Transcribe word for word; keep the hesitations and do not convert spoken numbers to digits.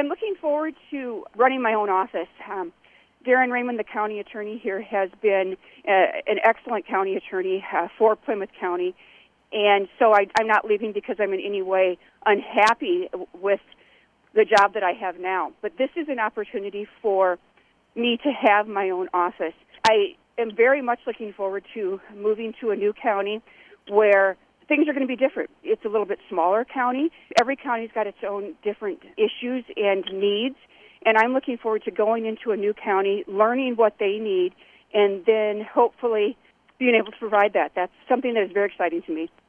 I'm looking forward to running my own office. Um, Darren Raymond, the county attorney here, has been uh, an excellent county attorney uh, for Plymouth County. And so I, I'm not leaving because I'm in any way unhappy with the job that I have now. But this is an opportunity for me to have my own office. I am very much looking forward to moving to a new county where things are going to be different. It's a little bit smaller county. Every county's got its own different issues and needs. And I'm looking forward to going into a new county, learning what they need, and then hopefully being able to provide that. That's something that is very exciting to me.